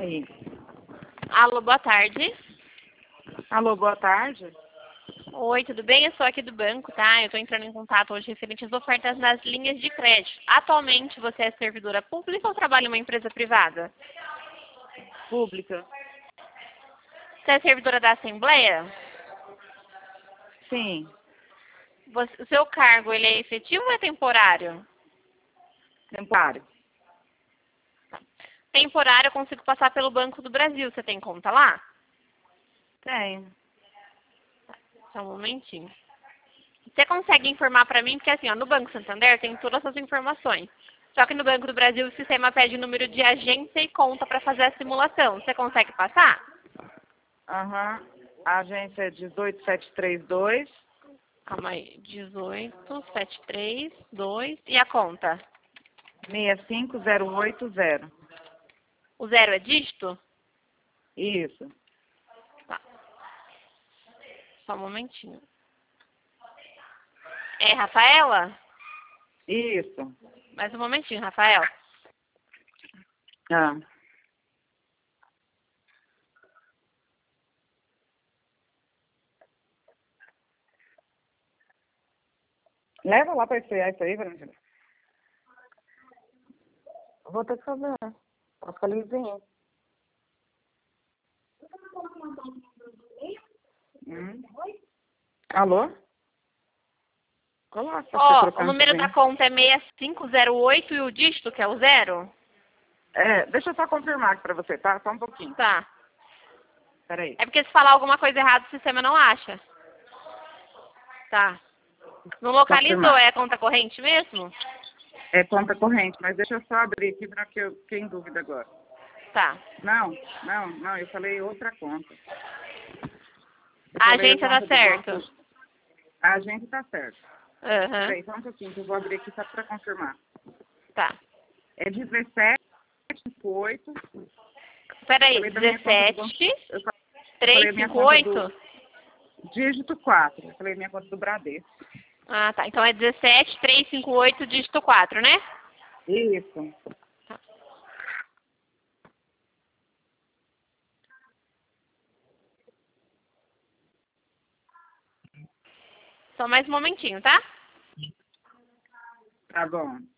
Aí. Alô, boa tarde. Alô, boa tarde. Oi, tudo bem? Eu sou aqui do banco, tá? Eu tô entrando em contato hoje referente às ofertas nas linhas de crédito. Atualmente, você é servidora pública ou trabalha em uma empresa privada? Pública. Você é servidora da Assembleia? Sim. O seu cargo, ele é efetivo ou é temporário? Temporário. Temporário, eu consigo passar pelo Banco do Brasil. Você tem conta lá? Tenho. Só um momentinho. Você consegue informar para mim? Porque assim, ó, no Banco Santander tem todas essas informações. Só que no Banco do Brasil o sistema pede número de agência e conta para fazer a simulação. Você consegue passar? Aham. A agência é 18732. Calma aí. 18732. E a conta? 65080. O zero é dígito? Isso. Tá. Só um momentinho. É Rafaela? Isso. Mais um momentinho, Rafael. Ah. Leva lá para esfriar isso aí, Valentina. Vou ter que fazer. Posso ficar lisinho. Alô? Coloca pra você Ó, trocar o um número da pouquinho. conta é 6508 e o dígito, que é o zero? Deixa eu só confirmar aqui pra você, tá? Só um pouquinho. Tá. Peraí. É porque se falar alguma coisa errada, o sistema não acha. Tá. Não localizou, Confirmar. é a conta corrente mesmo? É conta corrente, mas deixa eu só abrir aqui para que eu fiquei em dúvida agora. Tá. Não, eu falei outra conta. Eu A falei a agência tá conta do certo. banco. A agência tá certo. Aham. Peraí, só um pouquinho que eu vou abrir aqui só para confirmar. Tá. É 1758. Peraí, Falei da minha conta do banco. 17 Eu falei a minha conta 358? do dígito 4. Eu falei a minha conta do Bradesco. Ah, tá. Então é 17 358 dígito 4, né? Isso. Só mais um momentinho, tá? Tá bom.